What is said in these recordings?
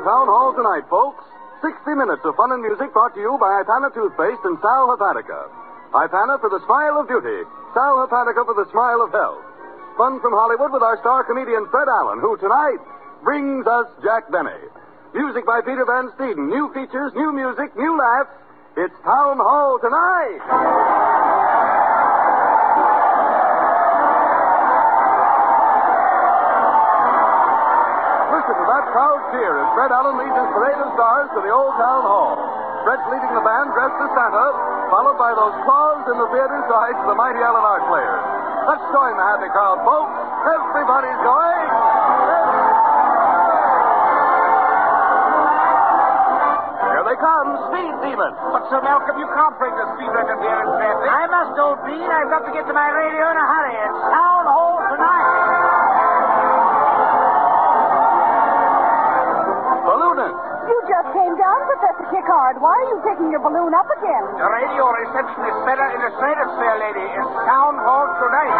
Town Hall tonight, folks. 60 minutes of fun and music brought to you by Ipana Toothpaste and Sal Hepatica. Ipana for the smile of beauty. Sal Hepatica for the smile of health. Fun from Hollywood with our star comedian Fred Allen, who tonight brings us Jack Benny. Music by Peter Van Steeden. New features, new music, new laughs. It's Town Hall tonight. Listen to that crowd cheer as Fred Allen leads his parade of stars to the old Town Hall. Fred's leading the band dressed as Santa, followed by those claws in the theater sides of the mighty Allen Art Players. Let's join the happy crowd, folks. Everybody's going. Here they come, Speed Demon. But, Sir Malcolm, you can't bring the speed record here in traffic. I must, old bean. I've got to get to my radio in a hurry. It's Town Hall tonight. Balloonist. You just came down, Professor Kickard. Why are you taking your balloon up again? The radio receptionist said in the Stratus, fair lady. It's Town Hall tonight.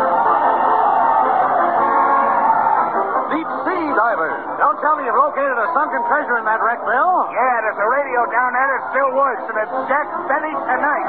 Deep Sea Divers. Don't tell me you've located a sunken treasure in that wreck, Bill. Yeah, there's a radio down there that still works, and it's Jack Benny tonight.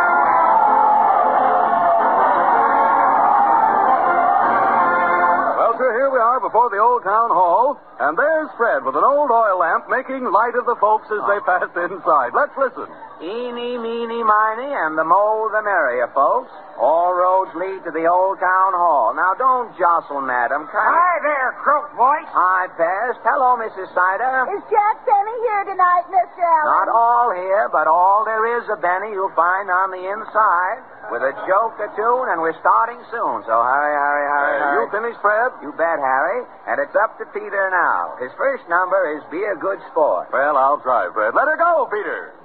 Well, sir, here we are before the old Town Hall, and there's Fred with an old oil lamp making light of the folks as they pass inside. Let's listen. Eeny, meeny, miny, and the more the merrier, folks. All roads lead to the old Town Hall. Now, don't jostle, madam. Hi there, croak voice. Hi, Pest. Hello, Mrs. Sider. Is Jack Benny here tonight, Mr. Allen? Not all here, but all there is of Benny you'll find on the inside, with a joke or two, and we're starting soon. So hurry, hurry, hurry, hurry. You finished, Fred? You bet, Harry. And it's up to Peter now. His first number is Be a Good Sport. Well, I'll try, Fred. Let her go, Peter.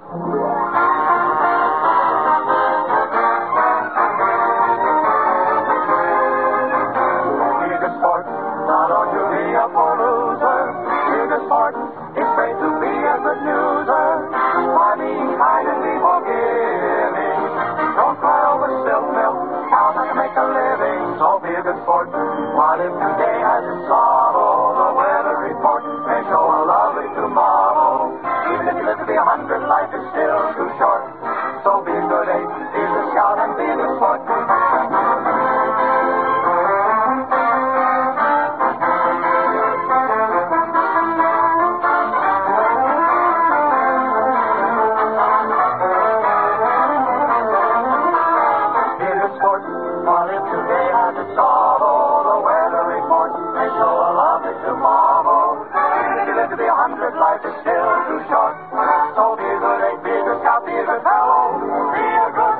What if today has its sorrow? The weather report may show a lovely tomorrow. Even if you live to be 100, life is still too short. So be a good ape, be a good scout, and be a good sport. Life is still too short. So be a good ape, be a good scout, be a good fellow, be a good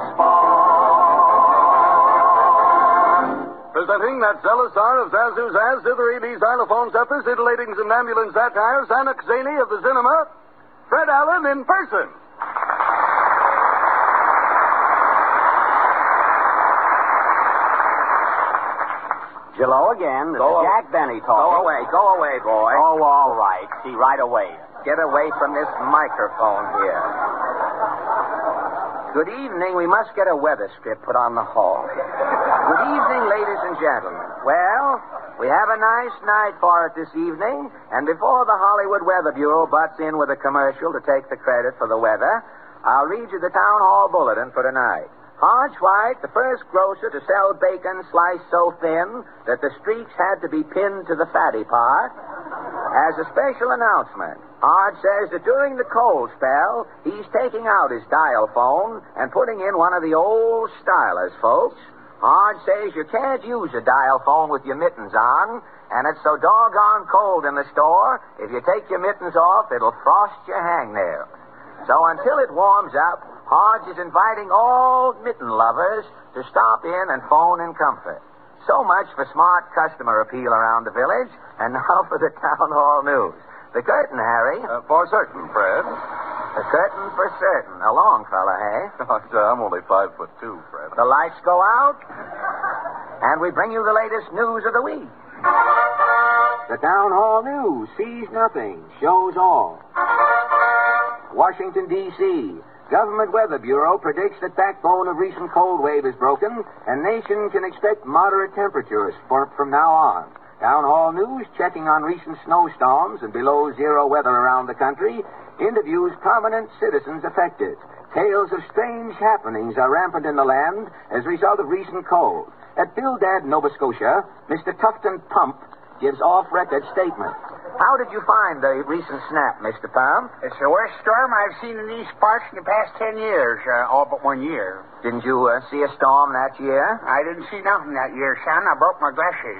sport. Presenting that zealous czar of Zazu Zaz, Zither EB, xylophone zephyrs, itillating Zambambulan satire, Zanuck Zany of the cinema, Fred Allen in person. Hello again. This is Jack Benny talking. Go away, boy. Oh, all right. See, right away. Get away from this microphone here. Good evening. We must get a weather strip put on the hall. Good evening, ladies and gentlemen. Well, we have a nice night for it this evening, and before the Hollywood Weather Bureau butts in with a commercial to take the credit for the weather, I'll read you the Town Hall Bulletin for tonight. Hodge White, the first grocer to sell bacon sliced so thin that the streaks had to be pinned to the fatty part, has a special announcement. Hodge says that during the cold spell, he's taking out his dial phone and putting in one of the old stylers, folks. Hodge says you can't use a dial phone with your mittens on, and it's so doggone cold in the store, if you take your mittens off, it'll frost your hangnails. So until it warms up, Hodge is inviting all mitten lovers to stop in and phone in comfort. So much for smart customer appeal around the village, and now for the Town Hall news. The curtain, Harry. For certain, Fred. The curtain for certain. A long fella, hey? I'm only 5'2", Fred. The lights go out, and we bring you the latest news of the week. The Town Hall news sees nothing, shows all. Washington, D.C., Government Weather Bureau predicts that backbone of recent cold wave is broken, and nation can expect moderate temperatures from now on. Town Hall News, checking on recent snowstorms and below zero weather around the country, interviews prominent citizens affected. Tales of strange happenings are rampant in the land as a result of recent cold. At Bildad, Nova Scotia, Mr. Tufton Pump gives off-record statement. How did you find the recent snap, Mr. Pump? It's the worst storm I've seen in these parts in the past 10 years, all but 1 year. Didn't you see a storm that year? I didn't see nothing that year, son. I broke my glasses.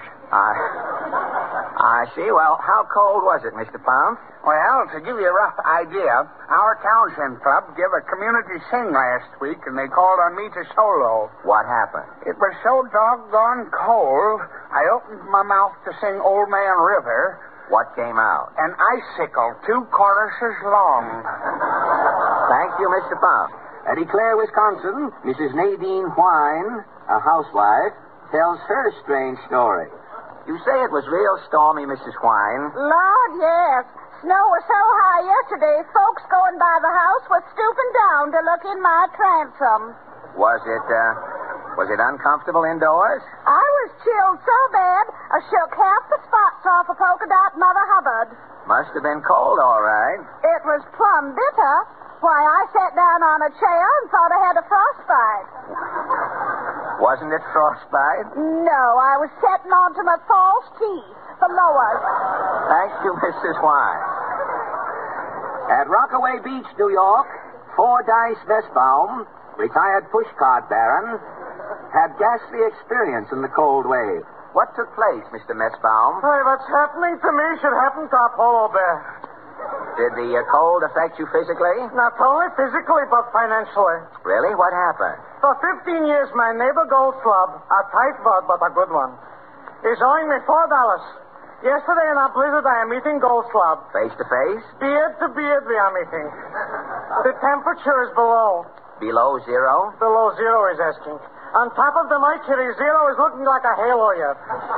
I see. Well, how cold was it, Mr. Pump? Well, to give you a rough idea, our Townsend Club gave a community sing last week, and they called on me to solo. What happened? It was so doggone cold, I opened my mouth to sing Old Man River. What came out? An icicle 2 choruses long. Thank you, Mr. Pump. At Eau Claire, Wisconsin, Mrs. Nadine Wine, a housewife, tells her strange story. You say it was real stormy, Mrs. Wine. Lord, yes. Snow was so high yesterday, folks going by the house were stooping down to look in my transom. Was it uncomfortable indoors? I was chilled so bad, I shook half the spots off a polka dot Mother Hubbard. Must have been cold, all right. It was plumb bitter. Why, I sat down on a chair and thought I had a frostbite. Wasn't it frostbite? No, I was setting onto my false teeth, the lowers. Thank you, Mrs. Wine. At Rockaway Beach, New York, Fordyce Westbaum, retired pushcart baron, had ghastly experience in the cold wave. What took place, Mr. Messbaum? Hey, what's happening to me should happen to a polar bear. Did the cold affect you physically? Not only physically, but financially. Really? What happened? For 15 years, my neighbor Goldslub, a tightwad but a good one, is owing me $4. Yesterday in a blizzard, I am meeting Goldslub. Face to face? Beard to beard, we are meeting. The temperature is below. Below zero? Below zero, he's asking. On top of the mercury, zero is looking like a halo yet.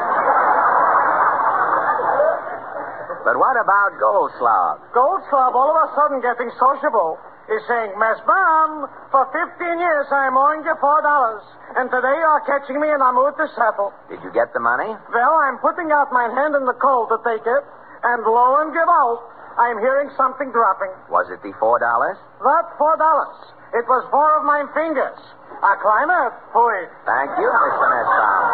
But what about Goldslub? Goldslub, all of a sudden getting sociable, is saying, Miss Baum, for 15 years I am owing you $4, and today you are catching me in a mood to settle. Did you get the money? Well, I'm putting out my hand in the cold to take it, and lo and give out, I'm hearing something dropping. Was it the $4? That $4. It was 4 of my fingers. A climate, please. Thank you, Mr. Messbaum.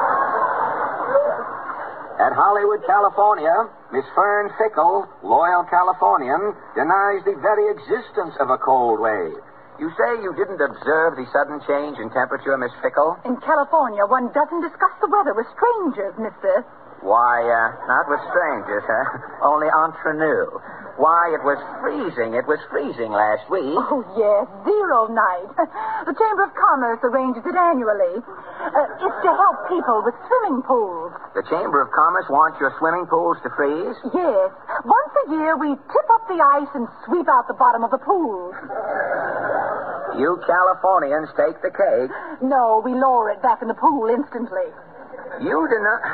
At Hollywood, California, Miss Fern Fickle, loyal Californian, denies the very existence of a cold wave. You say you didn't observe the sudden change in temperature, Miss Fickle? In California, one doesn't discuss the weather with strangers, mister. Why, not with strangers, huh? Only entre nous. Why, it was freezing. It was freezing last week. Oh, yes, zero night. The Chamber of Commerce arranges it annually. It's to help people with swimming pools. The Chamber of Commerce wants your swimming pools to freeze? Yes. Once a year, we tip up the ice and sweep out the bottom of the pools. You Californians take the cake. No, we lower it back in the pool instantly. You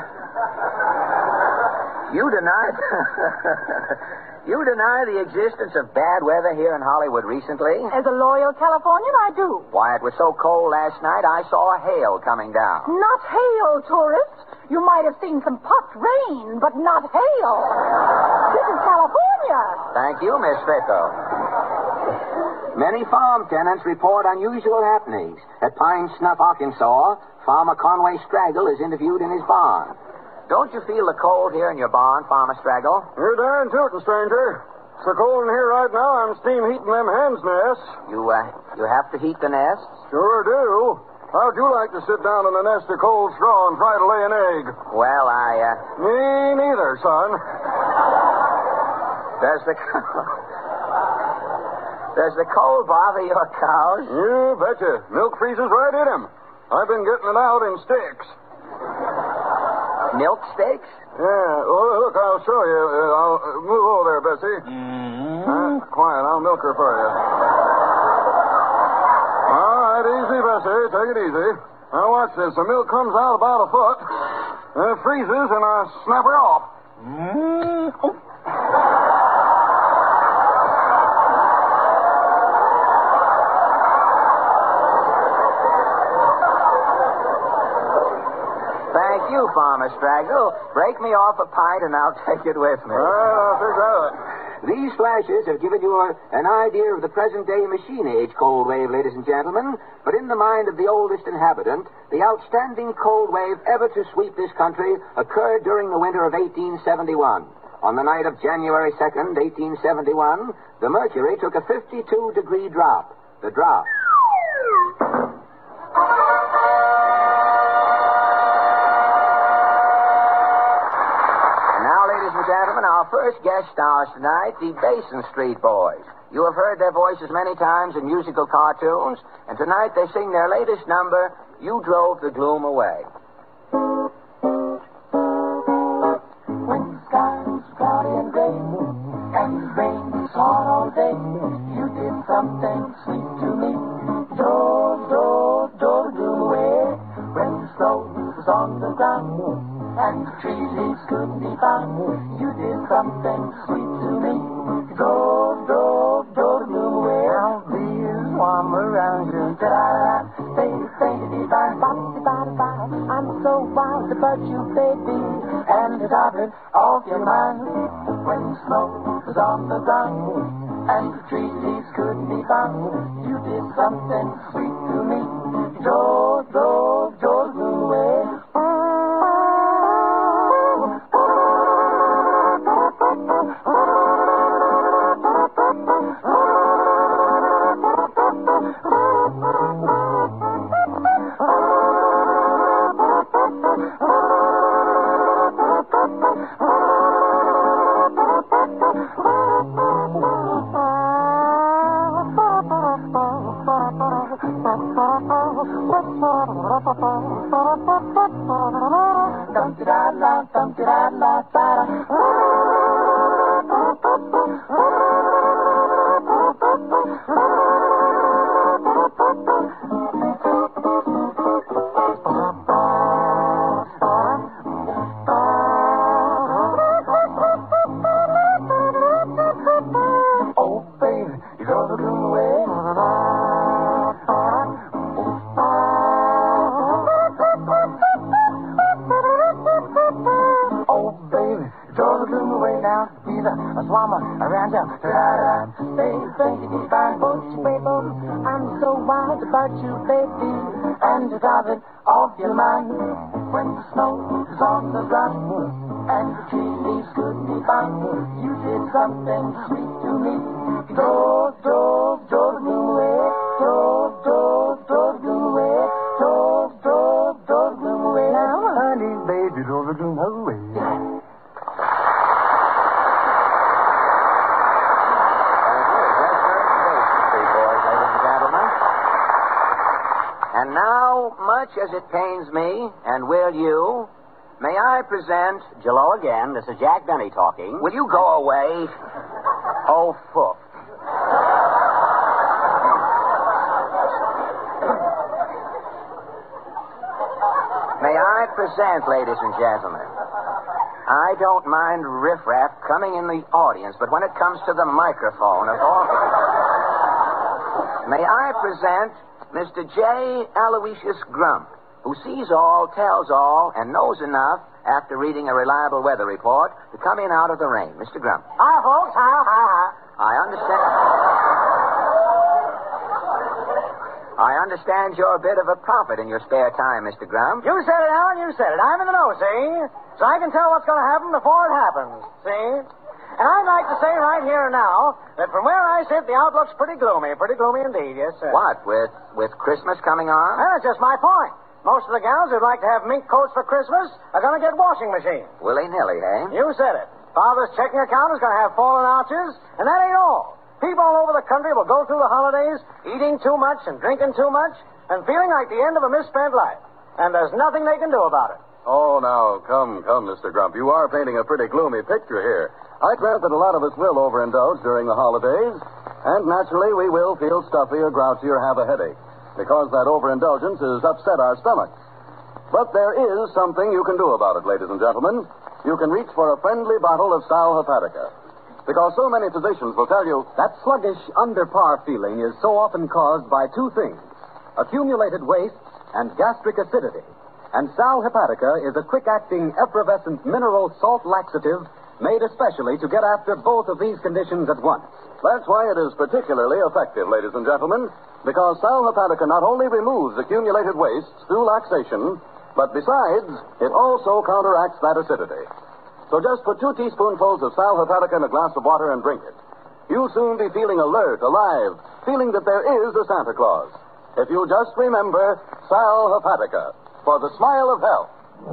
deny the existence of bad weather here in Hollywood recently? As a loyal Californian, I do. Why, it was so cold last night, I saw a hail coming down. Not hail, tourist. You might have seen some pot rain, but not hail. This is California. Thank you, Miss Fickle. Many farm tenants report unusual happenings. At Pine Snuff, Arkansas, Farmer Conway Straggle is interviewed in his barn. Don't you feel the cold here in your barn, Farmer Straggle? You're darn tootin', stranger. So cold in here right now, I'm steam heating them hens' nests. You have to heat the nests? Sure do. How'd you like to sit down in a nest of cold straw and try to lay an egg? Well, Me neither, son. Does the cold bother your cows? You betcha. Milk freezes right in them. I've been getting it out in sticks. Milk sticks? Yeah. Well, look, I'll show you. I'll move over there, Bessie. Quiet. I'll milk her for you. All right, easy, Bessie. Take it easy. Now, watch this. The milk comes out about a foot. Then it freezes, and I snap her off. Thank you, you, Farmer Straggle. Break me off a pint and I'll take it with me. These flashes have given you an idea of the present-day machine-age cold wave, ladies and gentlemen. But in the mind of the oldest inhabitant, the outstanding cold wave ever to sweep this country occurred during the winter of 1871. On the night of January 2nd, 1871, the mercury took a 52-degree drop. The drop. Gentlemen, our first guest stars tonight, the Basin Street Boys. You have heard their voices many times in musical cartoons, and tonight they sing their latest number, You Drove the Gloom Away. When the sky was cloudy and gray, and the rain was hard all day, you did something sweet to me. Drove the gloom away. When the snow was on the ground, and the tree leaves couldn't be found, you did something sweet to me. Drove the gloom away. I'll be as warm around you. Da-da-da, baby, I'm so wild about you, baby, and the darling off your mind. When the snow was on the ground, and the tree leaves couldn't be found, you did something sweet to me. Drove the gloom away. I'm so wild about you, baby, and the darling off your mind. When the snow is on the ground, and the tree leaves couldn't be found, you did something sweet to me. Drove the gloom away. Drove the gloom away. Drove the gloom away. Now, honey, baby, drove the gloom away. And now, much as it pains me, and will you, may I present... Jello again. This is Jack Benny talking. Will you go away? Oh, fuck. May I present, ladies and gentlemen, I don't mind riffraff coming in the audience, but when it comes to the microphone of all... May I present... Mr. J. Aloysius Grump, who sees all, tells all, and knows enough after reading a reliable weather report to come in out of the rain. Mr. Grump. Hi, folks. Hi. I understand you're a bit of a prophet in your spare time, Mr. Grump. You said it, Alan. You said it. I'm in the know, see? So I can tell what's going to happen before it happens, see? And I'd like to say right here and now that from where I sit, the outlook's pretty gloomy indeed, yes, sir. What, with Christmas coming on? Well, that's just my point. Most of the gals who'd like to have mink coats for Christmas are going to get washing machines. Willy-nilly, eh? You said it. Father's checking account is going to have fallen arches, and that ain't all. People all over the country will go through the holidays eating too much and drinking too much and feeling like the end of a misspent life. And there's nothing they can do about it. Oh, now, come, Mr. Grump. You are painting a pretty gloomy picture here. I grant that a lot of us will overindulge during the holidays, and naturally we will feel stuffy or grouchy or have a headache, because that overindulgence has upset our stomachs. But there is something you can do about it, ladies and gentlemen. You can reach for a friendly bottle of Sal Hepatica, because so many physicians will tell you that sluggish, under-par feeling is so often caused by two things: accumulated waste and gastric acidity. And Sal Hepatica is a quick-acting, effervescent mineral salt laxative made especially to get after both of these conditions at once. That's why it is particularly effective, ladies and gentlemen, because Sal Hepatica not only removes accumulated wastes through laxation, but besides, it also counteracts that acidity. So just put 2 teaspoonfuls of Sal Hepatica in a glass of water and drink it. You'll soon be feeling alert, alive, feeling that there is a Santa Claus. If you'll just remember Sal Hepatica for the smile of health.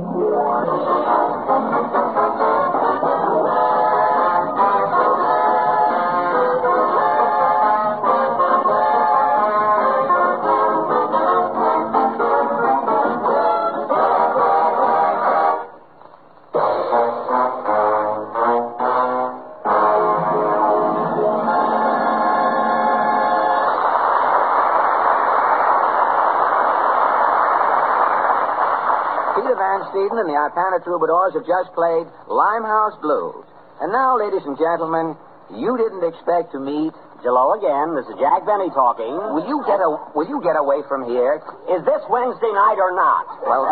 Peter Van Steeden and the Ipana Troubadours have just played Limehouse Blues. And now, ladies and gentlemen, you didn't expect to meet... Hello again. This is Jack Benny talking. Will you get away from here? Is this Wednesday night or not? Well...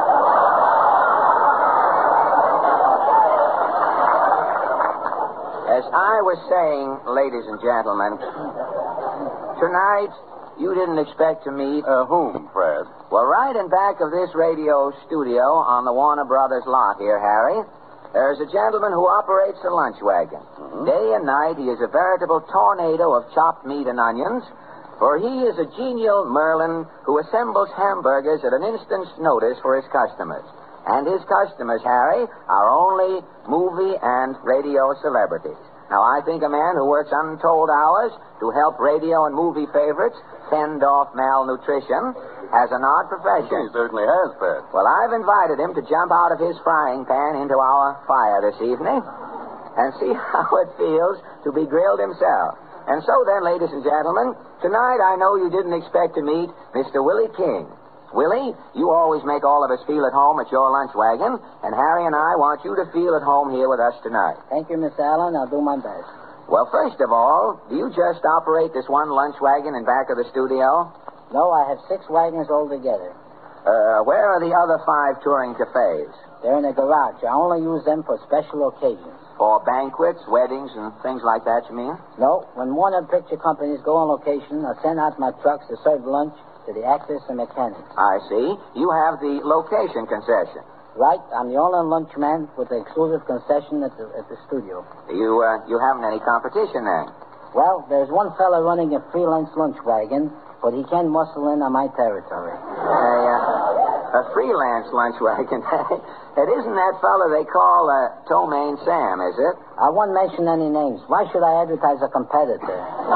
As I was saying, ladies and gentlemen, tonight... You didn't expect to meet... Whom, Fred? Well, right in back of this radio studio on the Warner Brothers lot here, Harry, there's a gentleman who operates a lunch wagon. Mm-hmm. Day and night, he is a veritable tornado of chopped meat and onions, for he is a genial Merlin who assembles hamburgers at an instant's notice for his customers. And his customers, Harry, are only movie and radio celebrities. Now, I think a man who works untold hours to help radio and movie favorites fend off malnutrition has an odd profession. He certainly has, Fred. Well, I've invited him to jump out of his frying pan into our fire this evening and see how it feels to be grilled himself. And so then, ladies and gentlemen, tonight I know you didn't expect to meet Mr. Willie King. Willie, you always make all of us feel at home at your lunch wagon, and Harry and I want you to feel at home here with us tonight. Thank you, Miss Allen. I'll do my best. Well, first of all, do you just operate this one lunch wagon in back of the studio? No, I have 6 wagons altogether. Where are the other 5 touring cafes? They're in the garage. I only use them for special occasions. For banquets, weddings, and things like that, you mean? No, when Warner Picture companies go on location, I send out my trucks to serve lunch to the actors and mechanics. I see. You have the location concession. Right, I'm the only lunchman with the exclusive concession at the studio. You haven't any competition then? Well, there's one fella running a freelance lunch wagon, but he can muscle in on my territory. A freelance lunch wagon? It isn't that fella they call Tomaine Sam, is it? I won't mention any names. Why should I advertise a competitor?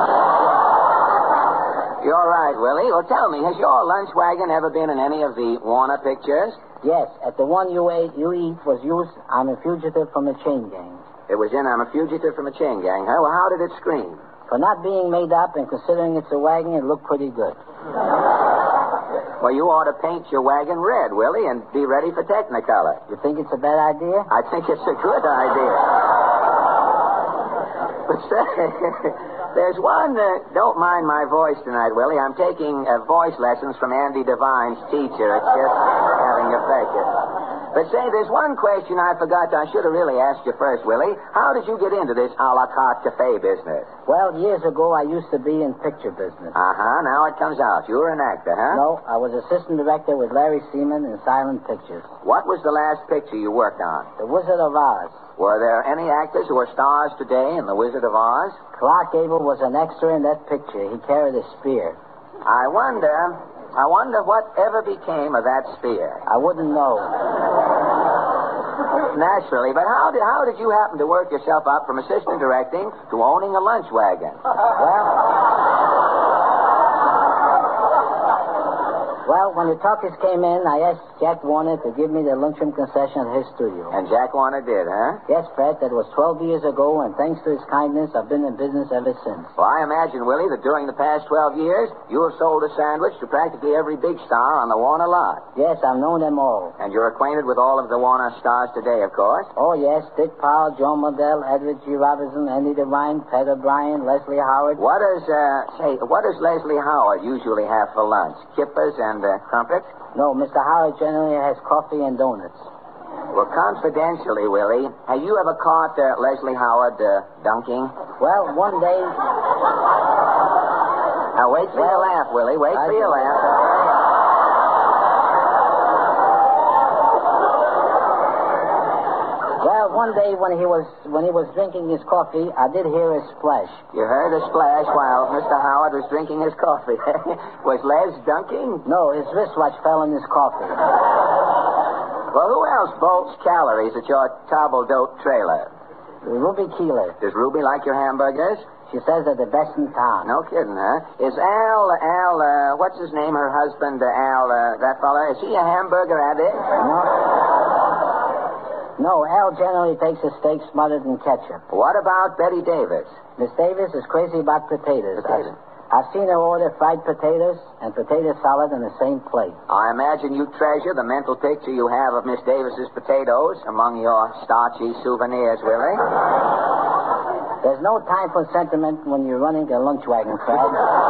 You're right, Willie. Well, tell me, has your lunch wagon ever been in any of the Warner pictures? Yes, at the one you eat was used I'm a Fugitive from a Chain Gang. It was in I'm a Fugitive from a Chain Gang, huh? Well, how did it scream? For not being made up and considering it's a wagon, it looked pretty good. Well, you ought to paint your wagon red, Willie, and be ready for Technicolor. You think it's a bad idea? I think it's a good idea. But say, there's one... don't mind my voice tonight, Willie. I'm taking voice lessons from Andy Devine's teacher. It's just having effect. But say, there's one question I forgot. I should have really asked you first, Willie. How did you get into this a la carte cafe business? Well, years ago, I used to be in picture business. Uh-huh. Now it comes out. You were an actor, huh? No, I was assistant director with Larry Seaman in silent pictures. What was the last picture you worked on? The Wizard of Oz. Were there any actors who are stars today in The Wizard of Oz? Clark Gable was an extra in that picture. He carried a spear. I wonder what ever became of that spear. I wouldn't know. Naturally, but how did you happen to work yourself up from assistant directing to owning a lunch wagon? Well, when the talkies came in, I asked Jack Warner to give me the luncheon concession at his studio. And Jack Warner did, huh? Yes, Fred, that was 12 years ago, and thanks to his kindness, I've been in business ever since. Well, I imagine, Willie, that during the past 12 years, you have sold a sandwich to practically every big star on the Warner lot. Yes, I've known them all. And you're acquainted with all of the Warner stars today, of course? Oh, yes, Dick Powell, Joan Modell, Edward G. Robinson, Andy Devine, Pat O'Brien, Leslie Howard. What does Leslie Howard usually have for lunch? Kippers and and crumpets? No, Mr. Howard generally has coffee and donuts. Well, confidentially, Willie, have you ever caught Leslie Howard dunking? Well, one day... Now, wait for your laugh, Willie. Wait for your laugh. Well, one day when he was drinking his coffee, I did hear a splash. You heard a splash while Mr. Howard was drinking his coffee. Was Les dunking? No, his wristwatch fell in his coffee. Well, who else bolts calories at your table-d'hote trailer? Ruby Keeler. Does Ruby like your hamburgers? She says they're the best in town. No kidding, huh? Is Al, what's his name, her husband, Al, that fella, is he a hamburger addict? No, Al generally takes his steak smothered in ketchup. What about Betty Davis? Miss Davis is crazy about potatoes. I've seen her order fried potatoes and potato salad on the same plate. I imagine you treasure the mental picture you have of Miss Davis's potatoes among your starchy souvenirs, Willie. There's no time for sentiment when you're running a lunch wagon, Fred.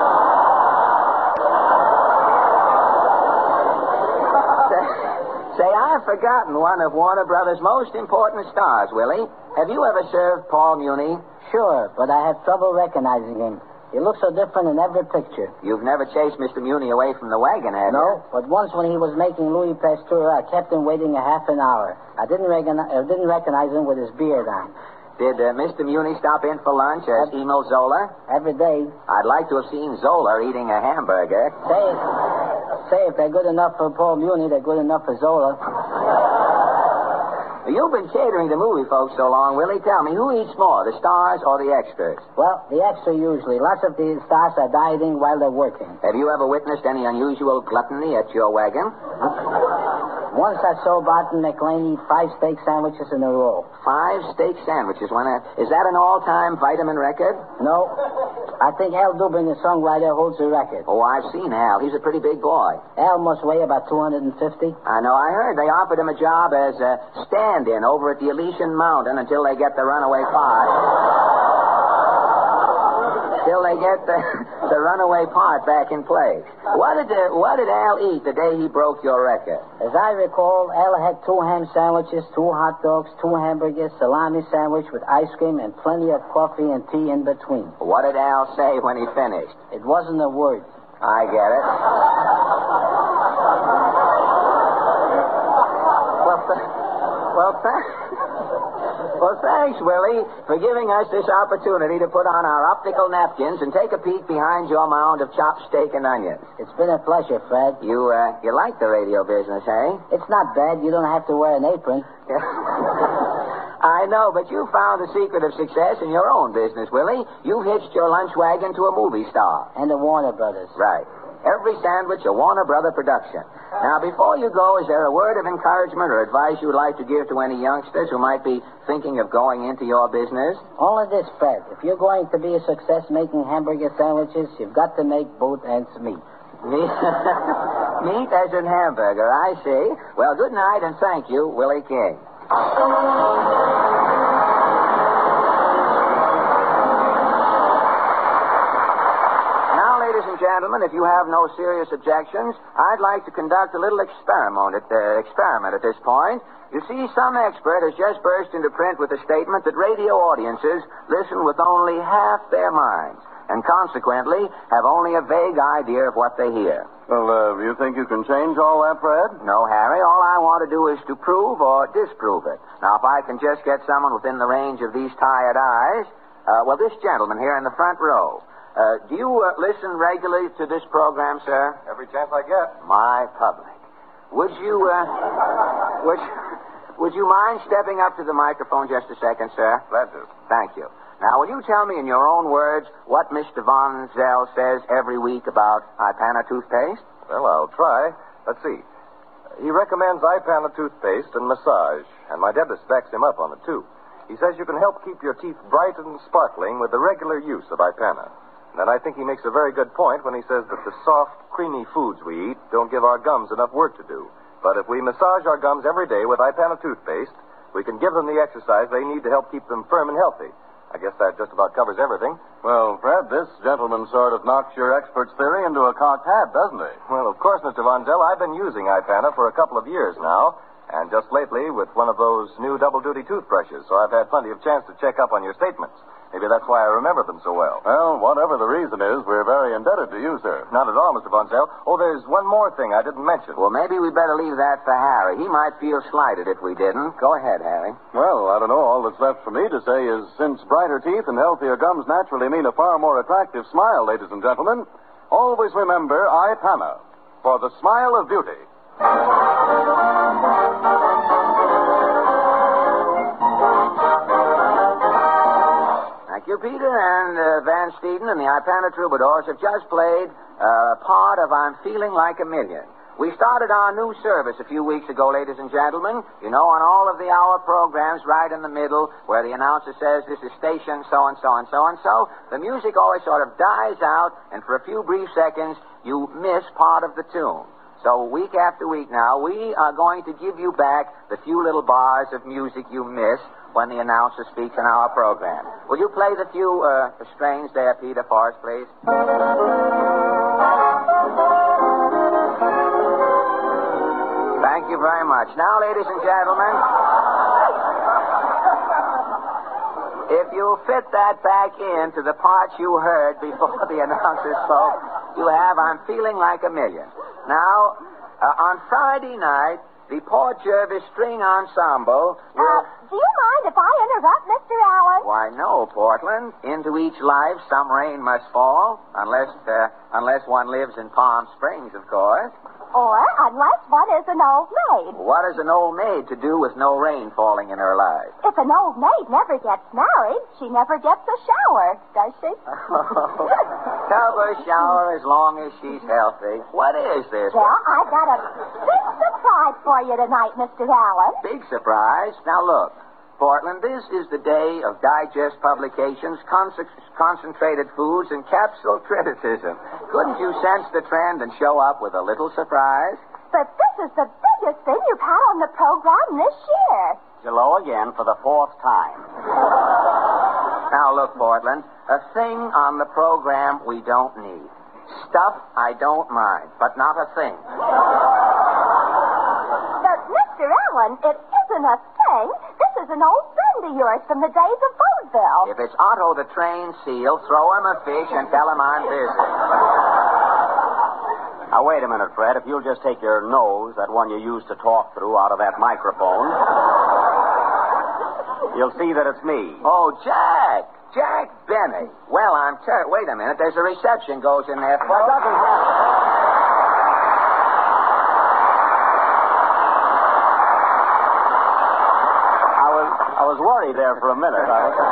Say, I've forgotten one of Warner Brothers' most important stars, Willie. Have you ever served Paul Muni? Sure, but I have trouble recognizing him. He looks so different in every picture. You've never chased Mr. Muni away from the wagon, have you? No, but once when he was making Louis Pasteur, I kept him waiting a half an hour. I didn't recognize him with his beard on. Did Mr. Muni stop in for lunch as Emil Zola? Every day. I'd like to have seen Zola eating a hamburger. Say if they're good enough for Paul Muni, they're good enough for Zola. You've been catering to movie folks so long, Willie. Tell me, who eats more, the stars or the extras? Well, the extra usually. Lots of the stars are dieting while they're working. Have you ever witnessed any unusual gluttony at your wagon? Once I saw Barton McLean eat 5 steak sandwiches in a row. 5 steak sandwiches? Is that an all-time vitamin record? No. I think Al Dubin, the songwriter, holds the record. Oh, I've seen Al. He's a pretty big boy. Al must weigh about 250. I know. I heard they offered him a job as a stand-in over at the Elysian Mountain until they get the runaway part. Till they get the runaway part back in place. What did Al eat the day he broke your record? As I recall, Al had 2 ham sandwiches, 2 hot dogs, 2 hamburgers, salami sandwich with ice cream, and plenty of coffee and tea in between. What did Al say when he finished? It wasn't a word. I get it. Well, thanks, Willie, for giving us this opportunity to put on our optical napkins and take a peek behind your mound of chopped steak and onions. It's been a pleasure, Fred. You like the radio business, eh? It's not bad. You don't have to wear an apron. I know, but you found the secret of success in your own business, Willie. You've hitched your lunch wagon to a movie star. And the Warner Brothers. Right. Every sandwich a Warner Brother production. Now, before you go, is there a word of encouragement or advice you'd like to give to any youngsters who might be thinking of going into your business? Only this, Fred. If you're going to be a success making hamburger sandwiches, you've got to make both ends meet. Meat as in hamburger, I see. Well, good night and thank you, Willie King. Ladies and gentlemen, if you have no serious objections, I'd like to conduct a little experiment at this point. You see, some expert has just burst into print with a statement that radio audiences listen with only half their minds, and consequently have only a vague idea of what they hear. Well, you think you can change all that, Fred? No, Harry. All I want to do is to prove or disprove it. Now, if I can just get someone within the range of these tired eyes, this gentleman here in the front row. Do you listen regularly to this program, sir? Every chance I get. My public. Would you mind stepping up to the microphone just a second, sir? Glad to. Thank you. Now, will you tell me in your own words what Mr. Von Zell says every week about Ipana toothpaste? Well, I'll try. Let's see. He recommends Ipana toothpaste and massage, and my dentist backs him up on it, too. He says you can help keep your teeth bright and sparkling with the regular use of Ipana. And I think he makes a very good point when he says that the soft, creamy foods we eat don't give our gums enough work to do. But if we massage our gums every day with Ipana toothpaste, we can give them the exercise they need to help keep them firm and healthy. I guess that just about covers everything. Well, Fred, this gentleman sort of knocks your expert's theory into a cocked hat, doesn't he? Well, of course, Mr. Von Zell, I've been using Ipana for a couple of years now, and just lately with one of those new double-duty toothbrushes, so I've had plenty of chance to check up on your statements. Maybe that's why I remember them so well. Well, whatever the reason is, we're very indebted to you, sir. Not at all, Mr. Von Zell. Oh, there's one more thing I didn't mention. Well, maybe we better leave that for Harry. He might feel slighted if we didn't. Go ahead, Harry. Well, I don't know. All that's left for me to say is since brighter teeth and healthier gums naturally mean a far more attractive smile, ladies and gentlemen, always remember Ipana for the smile of beauty. Thank you, Peter, and Van Steeden and the Ipana Troubadours have just played part of I'm Feeling Like a Million. We started our new service a few weeks ago, ladies and gentlemen. You know, on all of the hour programs, right in the middle, where the announcer says, this is station so-and-so and so-and-so, the music always sort of dies out, and for a few brief seconds, you miss part of the tune. So week after week now, we are going to give you back the few little bars of music you miss when the announcer speaks in our program. Will you play the few strains there, Peter, for us, please? Thank you very much. Now, ladies and gentlemen, if you fit that back into the parts you heard before the announcer spoke, you have I'm Feeling Like a Million. Now, on Friday night, the Port Jervis String Ensemble will... Do you mind if I interrupt, Mr. Allen? Why, no, Portland. Into each life, some rain must fall, unless one lives in Palm Springs, of course. Or unless one is an old maid. What has an old maid to do with no rain falling in her life? If an old maid never gets married, she never gets a shower, does she? Tell her shower as long as she's healthy. What is this? Well, I've got a big surprise for you tonight, Mr. Allen. Big surprise? Now, look. Portland, this is the day of digest publications, concentrated foods, and capsule criticism. Couldn't you sense the trend and show up with a little surprise? But this is the biggest thing you've had on the program this year. Hello again for the fourth time. Now, look, Portland, a thing on the program we don't need. Stuff I don't mind, but not a thing. But, Mr. Allen, it isn't a thing. This is an old friend of yours from the days of vaudeville. If it's Otto the trained seal, throw him a fish and tell him I'm busy. Now, wait a minute, Fred. If you'll just take your nose, that one you used to talk through, out of that microphone, you'll see that it's me. Oh, Jack. Jack Benny. Well, wait a minute. There's a reception goes in there. What doesn't happen? I was worried there for a minute.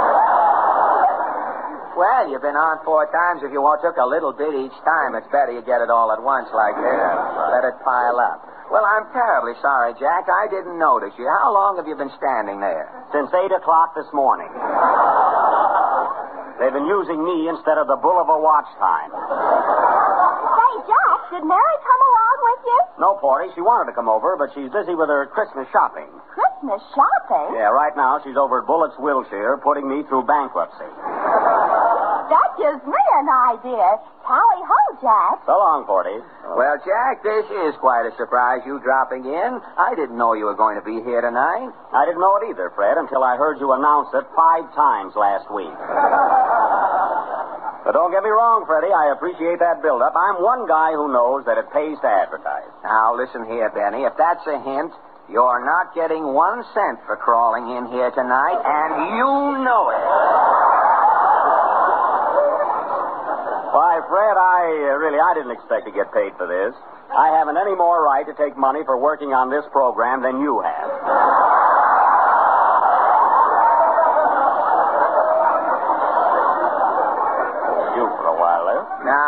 Well, you've been on 4 times. If you took a little bit each time, it's better you get it all at once like this. Let it pile up. Well, I'm terribly sorry, Jack. I didn't notice you. How long have you been standing there? Since 8 o'clock this morning. They've been using me instead of the Boulevard watch time. Say, Jack, did Mary come along with you? No, Porty. She wanted to come over, but she's busy with her Christmas shopping. Christmas shopping? Yeah, right now she's over at Bullett's Wilshire putting me through bankruptcy. That gives me an idea. Tally-ho, Jack. So long, Porty. Well, Jack, this is quite a surprise, you dropping in. I didn't know you were going to be here tonight. I didn't know it either, Fred, until I heard you announce it 5 times last week. But don't get me wrong, Freddie. I appreciate that build-up. I'm one guy who knows that it pays to advertise. Now, listen here, Benny. If that's a hint, you're not getting 1 cent for crawling in here tonight, and you know it. Why, Fred, I didn't expect to get paid for this. I haven't any more right to take money for working on this program than you have. You for a while there. Now,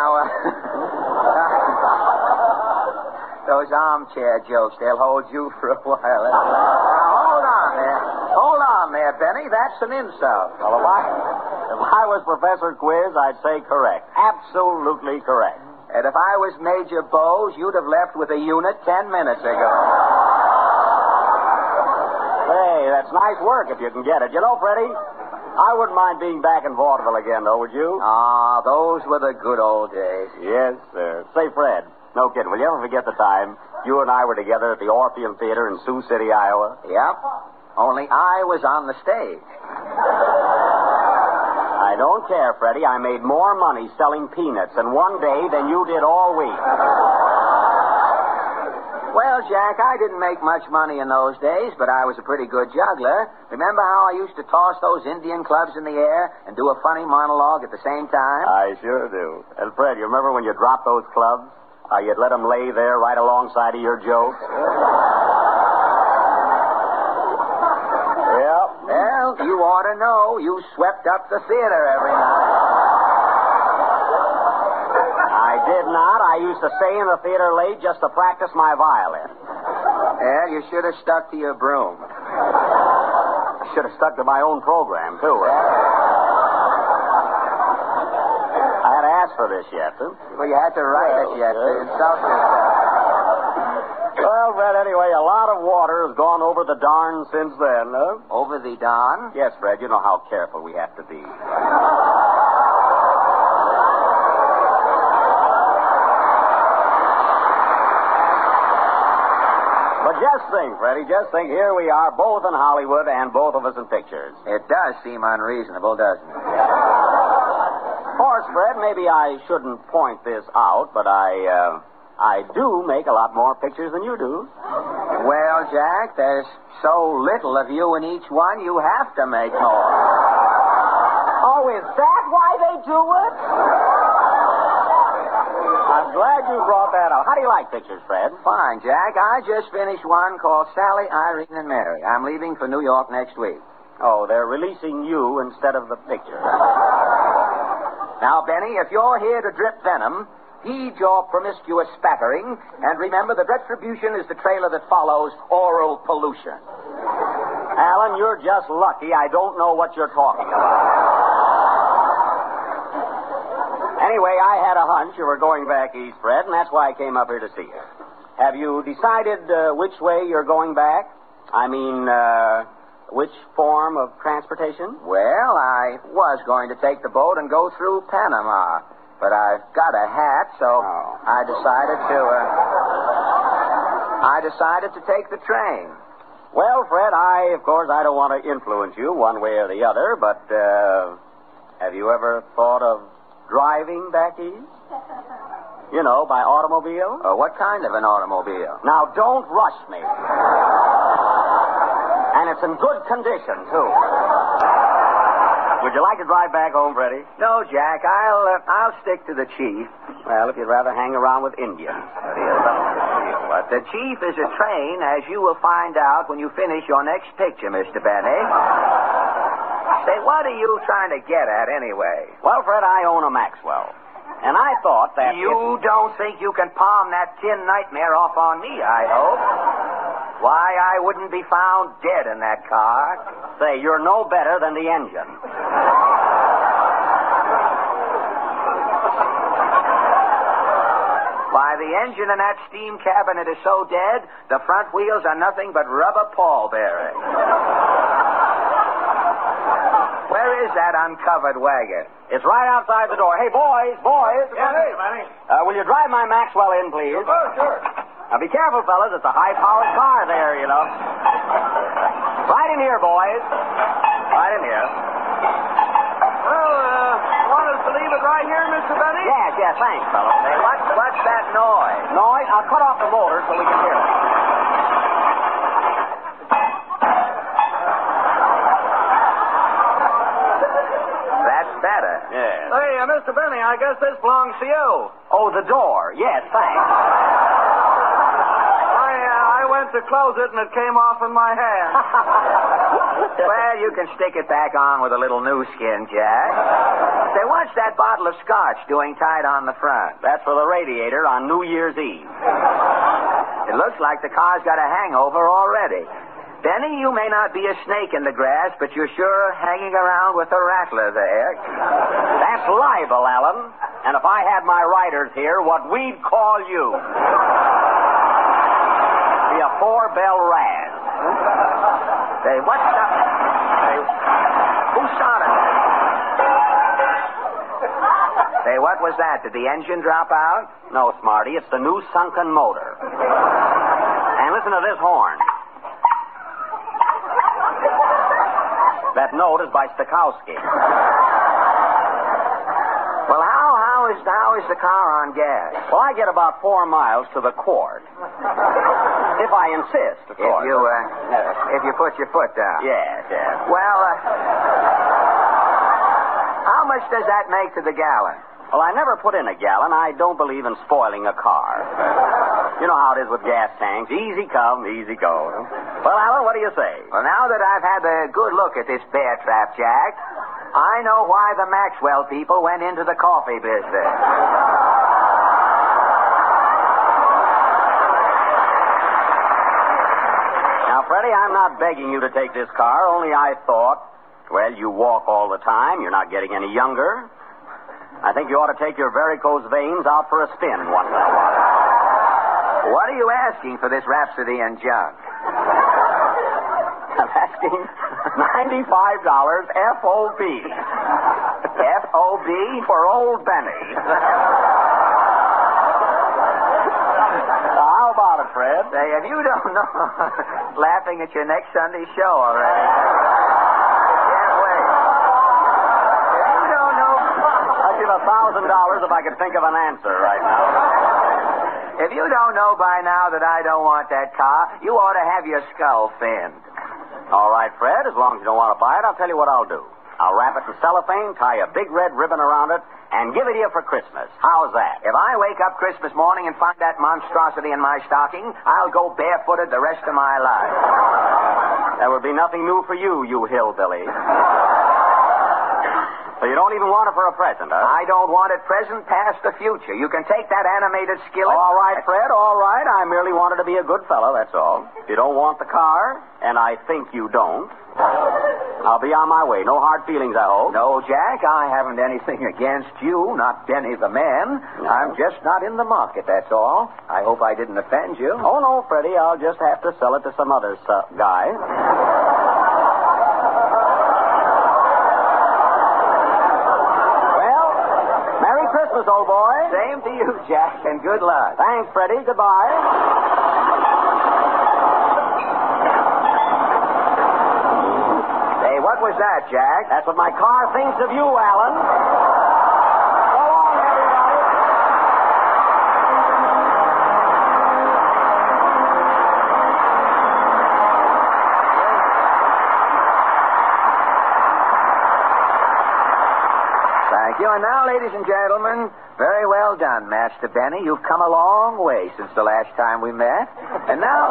those armchair jokes, they'll hold you for a while. Now, hold on there. Hold on there, Benny. That's an insult. Well, if I was Professor Quiz, I'd say correct. Absolutely correct. And if I was Major Bowes, you'd have left with a unit 10 minutes ago. Hey, that's nice work if you can get it. You know, Freddie, I wouldn't mind being back in vaudeville again, though, would you? Ah, those were the good old days. Yes, sir. Say, Fred, no kidding, will you ever forget the time you and I were together at the Orpheum Theater in Sioux City, Iowa? Yep. Only I was on the stage. I don't care, Freddie. I made more money selling peanuts in one day than you did all week. Well, Jack, I didn't make much money in those days, but I was a pretty good juggler. Remember how I used to toss those Indian clubs in the air and do a funny monologue at the same time? I sure do. And, Fred, you remember when you dropped those clubs? How you'd let them lay there right alongside of your jokes? Yep. Well, you ought to know. You swept up the theater every night. I did not. I used to stay in the theater late just to practice my violin. Well, you should have stuck to your broom. I should have stuck to my own program, too. I had to ask for this yet, huh? Well, you had to write it yet to insult yourself. Well, Fred, anyway, a lot of water has gone over the Darn since then, huh? Over the Don? Yes, Fred, you know how careful we have to be. But just think, Freddie, just think, here we are, both in Hollywood and both of us in pictures. It does seem unreasonable, doesn't it? Of course, Fred, maybe I shouldn't point this out, but I do make a lot more pictures than you do. Well, Jack, there's so little of you in each one, you have to make more. Oh, is that why they do it? I'm glad you brought that up. How do you like pictures, Fred? Fine, Jack. I just finished one called Sally, Irene, and Mary. I'm leaving for New York next week. Oh, they're releasing you instead of the picture. Now, Benny, if you're here to drip venom, heed your promiscuous spattering, and remember that retribution is the trailer that follows oral pollution. Alan, you're just lucky I don't know what you're talking about. Anyway, I had a hunch you were going back east, Fred, and that's why I came up here to see you. Have you decided which way you're going back? I mean, which form of transportation? Well, I was going to take the boat and go through Panama, but I've got a hat, so I decided to take the train. Well, Fred, of course, I don't want to influence you one way or the other, but have you ever thought of driving back east? You know, by automobile? What kind of an automobile? Now, don't rush me. And it's in good condition, too. Would you like to drive back home, Freddie? No, Jack. I'll stick to the chief. Well, if you'd rather hang around with Indians. But the chief is a train, as you will find out when you finish your next picture, Mr. Benny. Say, what are you trying to get at, anyway? Well, Fred, I own a Maxwell. And I thought that... You don't think you can palm that tin nightmare off on me, I hope? Why, I wouldn't be found dead in that car. Say, you're no better than the engine. Why, the engine in that steam cabinet is so dead, the front wheels are nothing but rubber pallbearers. Where is that uncovered wagon? It's right outside the door. Hey, boys. Yeah, hey, Manny. Will you drive my Maxwell in, please? Oh, sure. Now, be careful, fellas. It's a high-powered car there, you know. Right in here, boys. Right in here. Well, want us to leave it right here, Mr. Benny? Yes, thanks, fellas. Hey, what's that noise? Noise? I'll cut off the motor so we can hear it. That's better. Yes. Hey, Mr. Benny, I guess this belongs to you. Oh, the door. Yes, thanks. I went to close it and it came off in my hand. Well, you can stick it back on with a little new skin, Jack. Say, what's that bottle of scotch doing tied on the front? That's for the radiator on New Year's Eve. It looks like the car's got a hangover already. Benny, you may not be a snake in the grass, but you're sure hanging around with a rattler there. That's libel, Alan. And if I had my writers here, what we'd call you. Be a four-bell raz. Say, what's up? Hey, who started. Say, what was that? Did the engine drop out? No, Smarty, it's the new sunken motor. And listen to this horn. That note is by Stokowski. Well, how is the car on gas? Well, I get about 4 miles to the quart. If I insist, of course. If you put your foot down. Yes. Well, how much does that make to the gallon? Well, I never put in a gallon. I don't believe in spoiling a car. You know how it is with gas tanks. Easy come, easy go. Well, Alan, what do you say? Well, now that I've had a good look at this bear trap, Jack, I know why the Maxwell people went into the coffee business. Now, Freddie, I'm not begging you to take this car, only I thought, well, you walk all the time. You're not getting any younger. I think you ought to take your varicose veins out for a spin once in a while. What are you asking for this Rhapsody and junk? I'm asking $95 FOB. FOB for Old Benny. How about it, Fred? Say, if you don't know, laughing at your next Sunday show already. Can't wait. If you don't know, I'd give $1,000 if I could think of an answer right now. If you don't know by now that I don't want that car, you ought to have your skull thinned. All right, Fred, as long as you don't want to buy it, I'll tell you what I'll do. I'll wrap it in cellophane, tie a big red ribbon around it, and give it to you for Christmas. How's that? If I wake up Christmas morning and find that monstrosity in my stocking, I'll go barefooted the rest of my life. There would be nothing new for you, you hillbilly. So you don't even want it for a present, huh? I don't want it present, past, the future. You can take that animated skillet. All right, Fred, all right. I merely wanted to be a good fellow, that's all. You don't want the car, and I think you don't. I'll be on my way. No hard feelings, I hope. No, Jack, I haven't anything against you, not Benny the man. No. I'm just not in the market, that's all. I hope I didn't offend you. Oh, no, Freddie. I'll just have to sell it to some other guy. Christmas, old boy. Same to you, Jack, and good luck. Thanks, Freddie. Goodbye. Hey, what was that, Jack? That's what my car thinks of you, Alan. So long, everybody. Thank you. And now, ladies and gentlemen, very well done, Master Benny. You've come a long way since the last time we met. And now...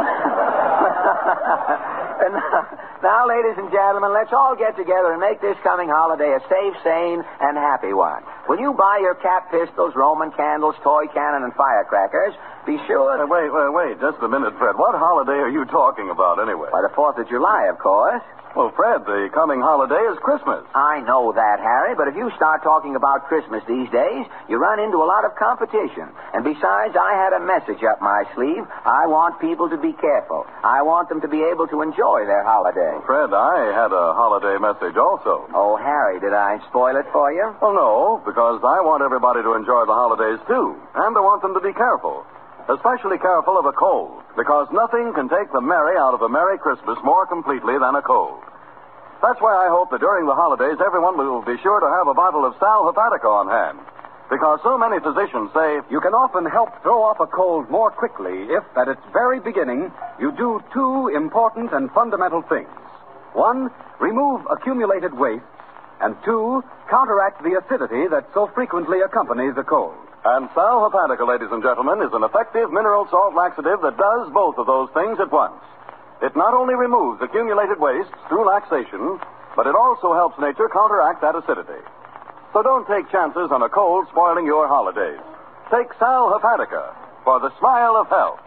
now, ladies and gentlemen, let's all get together and make this coming holiday a safe, sane, and happy one. When you buy your cap pistols, Roman candles, toy cannon, and firecrackers, be sure... Wait, just a minute, Fred. What holiday are you talking about, anyway? Why, the 4th of July, of course. Well, Fred, the coming holiday is Christmas. I know that, Harry, but if you start talking about Christmas these days, you run into a lot of competition. And besides, I had a message up my sleeve. I want people to be careful. I want them to be able to enjoy their holiday. Fred, I had a holiday message also. Oh, Harry, did I spoil it for you? Well, no, because I want everybody to enjoy the holidays, too. And I want them to be careful. Especially careful of a cold, because nothing can take the merry out of a Merry Christmas more completely than a cold. That's why I hope that during the holidays, everyone will be sure to have a bottle of Sal Hepatica on hand. Because so many physicians say... You can often help throw off a cold more quickly if, at its very beginning, you do 2 important and fundamental things. 1, remove accumulated waste, and 2, counteract the acidity that so frequently accompanies a cold. And Sal Hepatica, ladies and gentlemen, is an effective mineral salt laxative that does both of those things at once. It not only removes accumulated wastes through laxation, but it also helps nature counteract that acidity. So don't take chances on a cold spoiling your holidays. Take Sal Hepatica for the smile of health.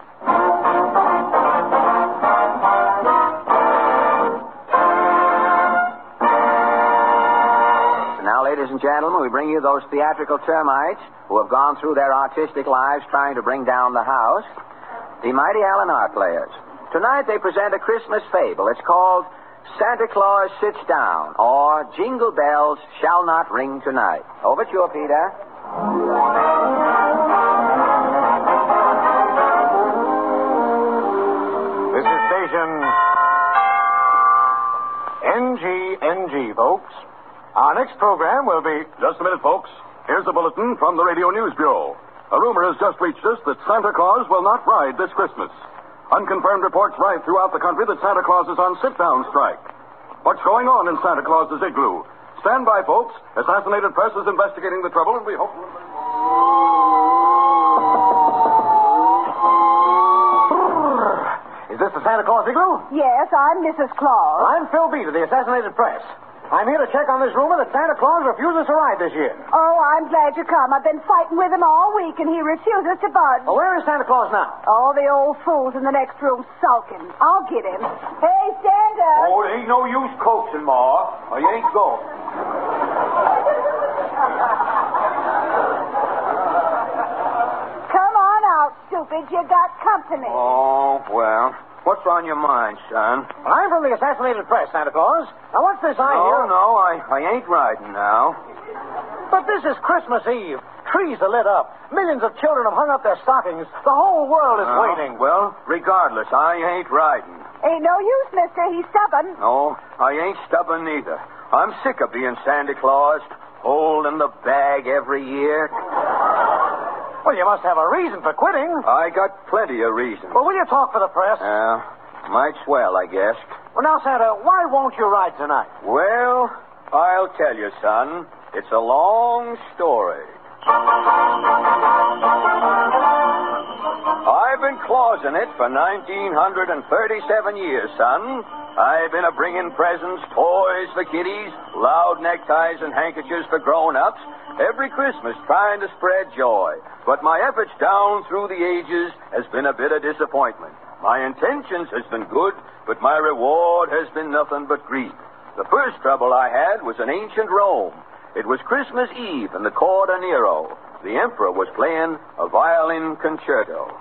Now, ladies and gentlemen, we bring you those theatrical termites who have gone through their artistic lives trying to bring down the house, the mighty Allen Art Players. Tonight they present a Christmas fable. It's called Santa Claus Sits Down, or Jingle Bells Shall Not Ring Tonight. Overture, Peter. This is station NGNG, folks. Our next program will be... Just a minute, folks. Here's a bulletin from the Radio News Bureau. A rumor has just reached us that Santa Claus will not ride this Christmas. Unconfirmed reports ride throughout the country that Santa Claus is on sit-down strike. What's going on in Santa Claus's igloo? Stand by, folks. Assassinated Press is investigating the trouble, and we hope... Is this the Santa Claus igloo? Yes, I'm Mrs. Claus. I'm Phil Beat of the Assassinated Press. I'm here to check on this rumor that Santa Claus refuses to ride this year. Oh, I'm glad you come. I've been fighting with him all week, and he refuses to budge. Well, where is Santa Claus now? Oh, the old fool's in the next room sulking. I'll get him. Hey, Santa. Oh, it ain't no use coaxing, Ma. Or you ain't going. Come on out, stupid. You got company. Oh, well. What's on your mind, son? Well, I'm from the Assassinated Press, Santa Claus. Now, what's this I hear? No, I ain't riding now. But this is Christmas Eve. Trees are lit up. Millions of children have hung up their stockings. The whole world is waiting. Well, regardless, I ain't riding. Ain't no use, mister. He's stubborn. No, I ain't stubborn neither. I'm sick of being Santa Claus, holding the bag every year. Well, you must have a reason for quitting. I got plenty of reasons. Well, will you talk for the press? Might swell, I guess. Well, now, Santa, why won't you ride tonight? Well, I'll tell you, son. It's a long story. I've been clausing it for 1937 years, son. I've been a-bringing presents, toys for kiddies, loud neckties and handkerchiefs for grown-ups, every Christmas trying to spread joy. But my efforts down through the ages has been a bit of disappointment. My intentions has been good, but my reward has been nothing but grief. The first trouble I had was in ancient Rome. It was Christmas Eve in the court of Nero. The emperor was playing a violin concerto.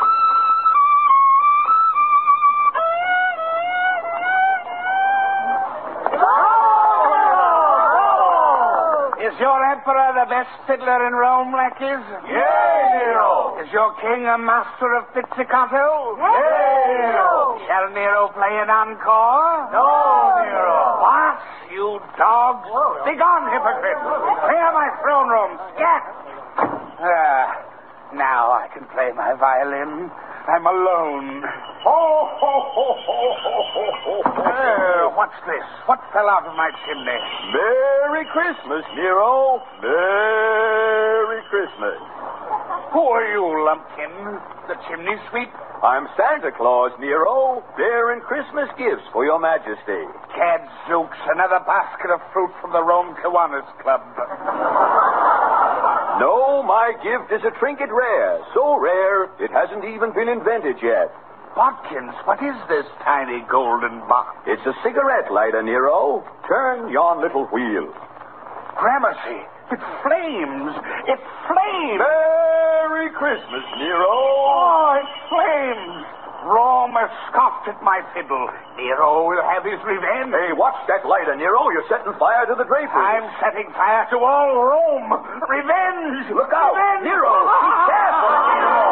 Is your emperor the best fiddler in Rome, lackeys? Yay, Nero! Is your king a master of pizzicato? Yay, Nero! Shall Nero play an encore? No, Nero! What, you dogs? Begone, hypocrite! Clear my throne room! Scat! Now I can play my violin. I'm alone. Ho, ho, ho, ho, ho, ho, ho. What's this? What fell out of my chimney? Merry Christmas, Nero. Merry Christmas. Who are you, Lumpkin? The chimney sweep? I'm Santa Claus, Nero, bearing Christmas gifts for your majesty. Gadzooks, another basket of fruit from the Rome Kiwanis Club. No, my gift is a trinket rare. So rare, it hasn't even been invented yet. Watkins, what is this tiny golden box? It's a cigarette lighter, Nero. Turn yon little wheel. Gramercy, it flames. It flames. Merry Christmas, Nero. Oh, it flames. Rome has scoffed at my fiddle. Nero will have his revenge. Hey, watch that lighter, Nero. You're setting fire to the drapery. I'm setting fire to all Rome. Revenge! Look out! Revenge! Nero! Be careful, Nero!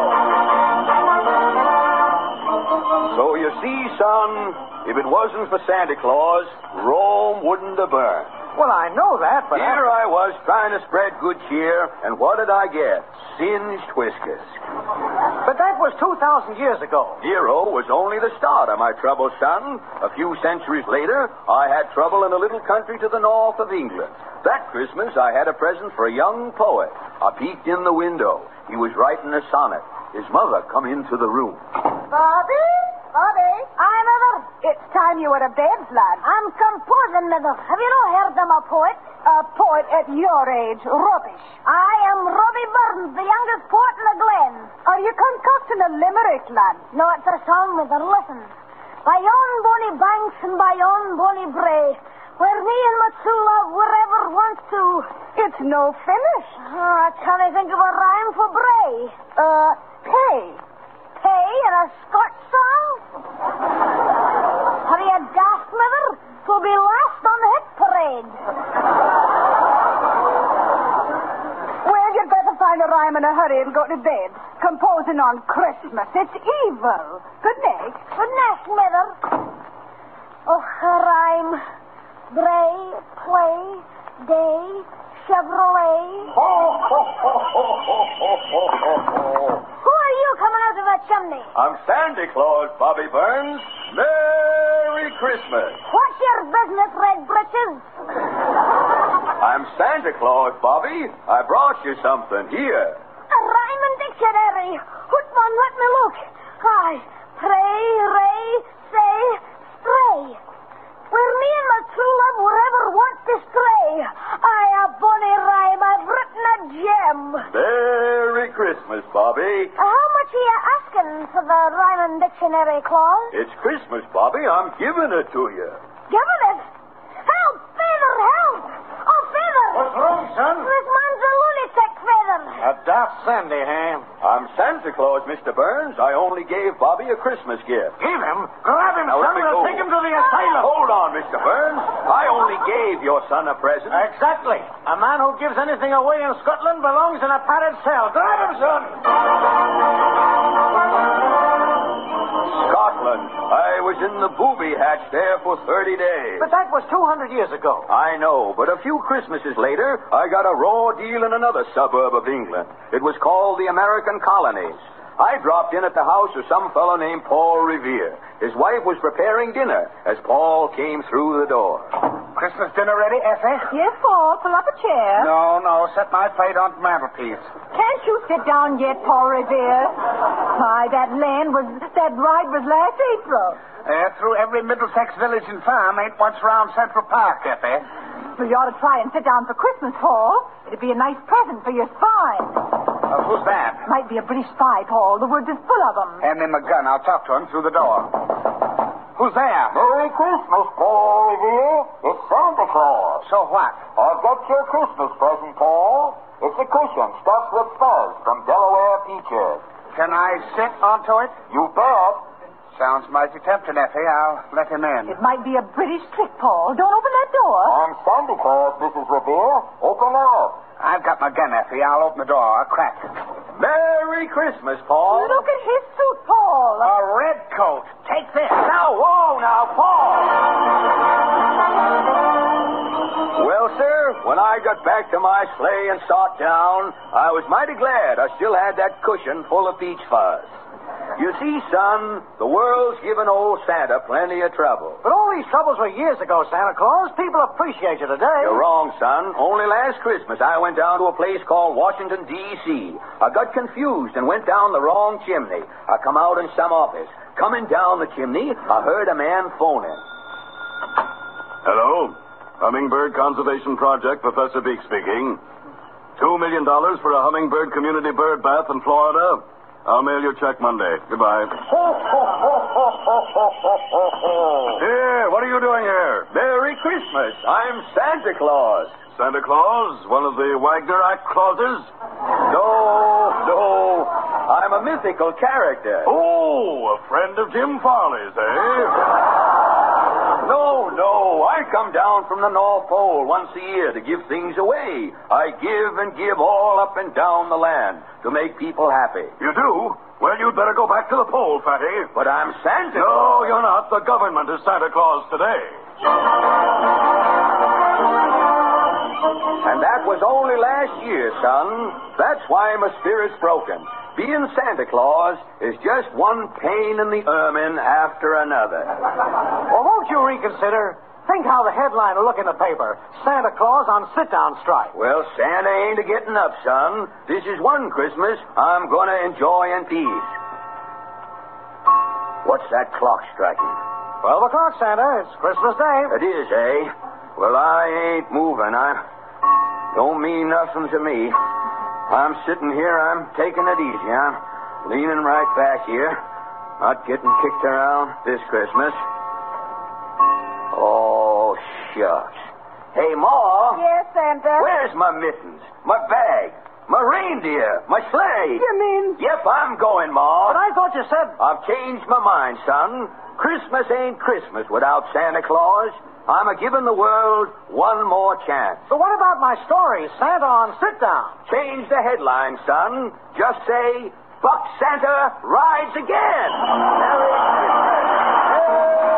So you see, son, if it wasn't for Santa Claus, Rome wouldn't have burned. Well, I know that, but... Here I was trying to spread good cheer, and what did I get? Singed whiskers. But that was 2,000 years ago. Nero was only the start of my trouble, son. A few centuries later, I had trouble in a little country to the north of England. That Christmas, I had a present for a young poet. I peeked in the window. He was writing a sonnet. His mother come into the room. Bobby? Aye, Mother. It's time you were to bed, lad. I'm composing, Mother. Have you not heard I'm a poet? A poet at your age. Rubbish. I am Robbie Burns, the youngest poet in the Glen. Are you concocting a limerick, lad? No, it's a song, Mother. Listen. By yon bonny banks and by yon bonny brae, where me and my true love were ever once to... It's no finish. Can I think of a rhyme for bray? Pay. Pay in a Scotch song? Have you a daft, Mother? I'm in a hurry and go to bed. Composing on Christmas. It's evil. Good night. Good night, Mother. Oh, rhyme. Bray, play, day, Chevrolet. Ho, ho, ho, ho, ho, ho, ho, ho. Who are you coming out of that chimney? I'm Santa Claus, Bobby Burns. Merry Christmas. What's your business, Red Britches? I'm Santa Claus, Bobby. I brought you something. Here. A rhyming dictionary. What one? Let me look. I pray, ray, say, stray. Where me and my true love were ever want to stray. A bonny rhyme. I've written a gem. Merry Christmas, Bobby. How much are you asking for the rhyming dictionary, Claus? It's Christmas, Bobby. I'm giving it to you. Giving it? Help, Feather, help! Oh, Feather! What's wrong, son? This man's a lunatic, Feather. A daft Sandy, huh? I'm Santa Claus, Mr. Burns. I only gave Bobby a Christmas gift. Give him? Grab him, Now, son. let me We'll go. take him to the asylum. Hold on, Mr. Burns. I only gave your son a present. Exactly. A man who gives anything away in Scotland belongs in a padded cell. Grab him, son. Scotland. I was in the booby hatch there for 30 days. But that was 200 years ago. I know, but a few Christmases later, I got a raw deal in another suburb of England. It was called the American Colonies. I dropped in at the house of some fellow named Paul Revere. His wife was preparing dinner as Paul came through the door. Christmas dinner ready, Effie? Yes, Paul. Pull up a chair. No. Set my plate on the mantelpiece. Can't you sit down yet, Paul Revere? My, that ride was last April. Through every Middlesex village and farm ain't once round Central Park, Effie. Well, you ought to try and sit down for Christmas, Paul. It'd be a nice present for your spine. Who's that? Might be a British spy, Paul. The woods is full of them. Hand me my gun. I'll talk to him through the door. Who's there? Merry Christmas, Paul Revere. It's Santa Claus. So what? I've got your Christmas present, Paul. It's a cushion stuffed with fuzz from Delaware peaches. Can I sit onto it? You bet. Sounds mighty tempting, Effie. I'll let him in. It might be a British trick, Paul. Don't open that door. I'm Santa Claus, Mrs. Revere. Open up. I've got my gun, Effie. I'll open the door. I'll crack it. Merry Christmas, Paul. Look at his suit, Paul. A red coat. Take this. Now, whoa, now, Paul. Well, sir, when I got back to my sleigh and sat down, I was mighty glad I still had that cushion full of peach fuzz. You see, son, the world's given old Santa plenty of trouble. But all these troubles were years ago, Santa Claus. People appreciate you today. You're wrong, son. Only last Christmas I went down to a place called Washington, D.C. I got confused and went down the wrong chimney. I come out in some office. Coming down the chimney, I heard a man phoning. Hello? Hummingbird Conservation Project, Professor Beak speaking. $2 million for a hummingbird community bird bath in Florida. I'll mail your check Monday. Goodbye. Here, what are you doing here? Merry Christmas. I'm Santa Claus. Santa Claus? One of the Wagner Act clauses? No. I'm a mythical character. Oh, a friend of Jim Farley's, eh? No. I come down from the North Pole once a year to give things away. I give and give all up and down the land to make people happy. You do? Well, you'd better go back to the pole, Fatty. But I'm Santa. No, you're not. The government is Santa Claus today. And that was only last year, son. That's why my spirit's broken. Being Santa Claus is just one pain in the ermine after another. Well, won't you reconsider? Think how the headline will look in the paper. Santa Claus on sit-down strike. Well, Santa ain't a-getting up, son. This is one Christmas I'm going to enjoy in peace. What's that clock striking? 12 o'clock, Santa. It's Christmas Day. It is, eh? Well, I ain't moving. I don't mean nothing to me. I'm sitting here. I'm taking it easy. I'm leaning right back here. Not getting kicked around this Christmas. Oh, shucks. Hey, Ma. Yes, Santa. Where's my mittens? My bag? My reindeer, my sleigh. You mean? Yep, I'm going, Ma. But I thought you said... I've changed my mind, son. Christmas ain't Christmas without Santa Claus. I'm a-giving the world one more chance. But what about my story, Santa on Sit Down? Change the headline, son. Just say, Buck Santa rides again. Merry Christmas.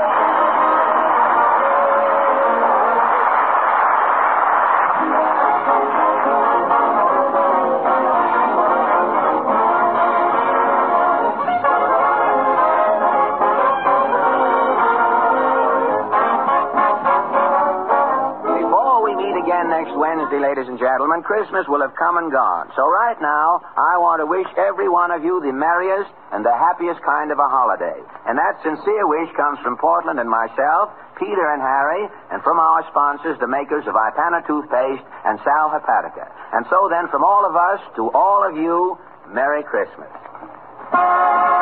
Next Wednesday, ladies and gentlemen, Christmas will have come and gone. So right now, I want to wish every one of you the merriest and the happiest kind of a holiday. And that sincere wish comes from Portland and myself, Peter and Harry, and from our sponsors, the makers of Ipana toothpaste and Sal Hepatica. And so then, from all of us to all of you, Merry Christmas.